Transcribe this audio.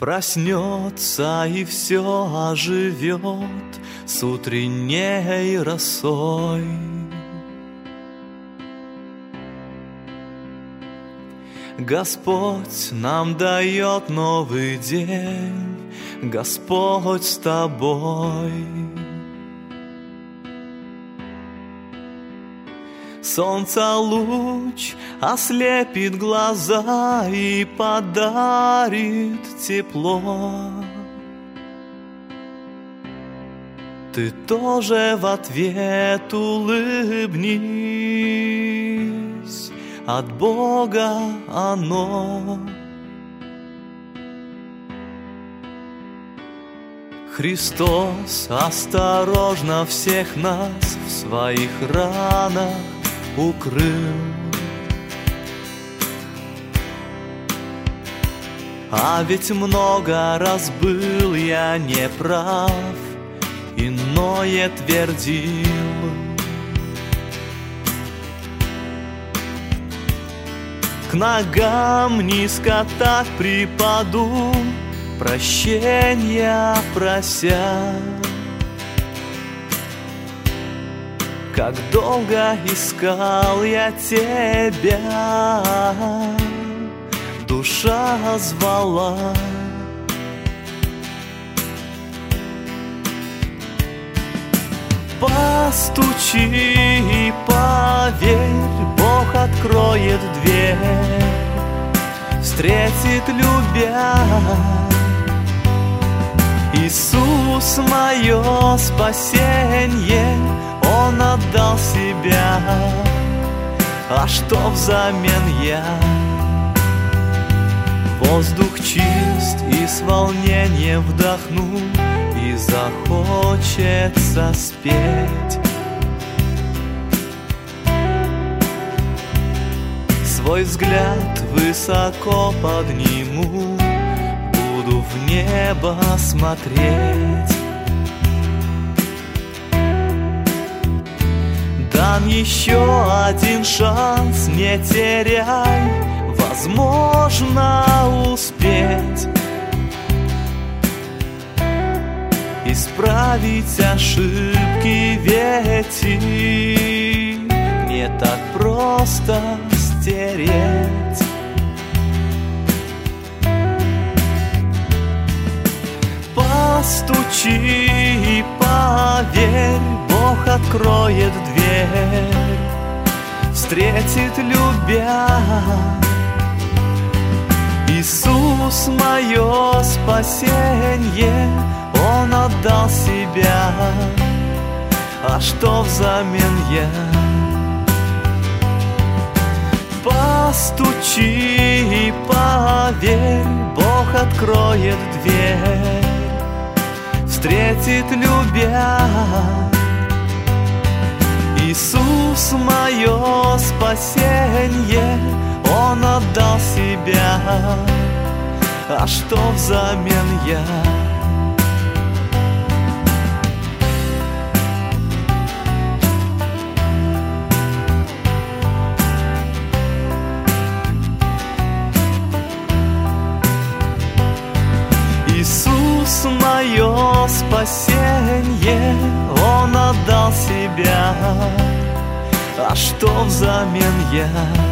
Проснется и все оживет с утренней росой. Господь нам дает новый день, Господь с тобой. Солнца луч ослепит глаза и подарит тепло. Ты тоже в ответ улыбнись, от Бога оно. Христос осторожно всех нас в своих ранах укрыл. А ведь много раз был я неправ, иное твердил. К ногам низко так припаду, прощения прося. Как долго искал я тебя, душа звала. Постучи и поверь, Бог откроет дверь, встретит любя. Иисус мое спасенье, Он отдал себя, а что взамен я? Воздух чист и с волнением вдохну, и захочется спеть. Свой взгляд высоко подниму, буду в небо смотреть. Дан еще один шанс, не теряй, возможно успеть исправить ошибки, ведь их не так просто стереть. Постучи и поверь, Бог откроет дверь, встретит любя. Иисус мое спасенье, Он отдал себя, а что взамен я? Постучи и поверь, Бог откроет дверь, встретит любя. Иисус мое спасенье, Он отдал себя, а что взамен я? Иисус мое спасенье, Он отдал себя, а что взамен я?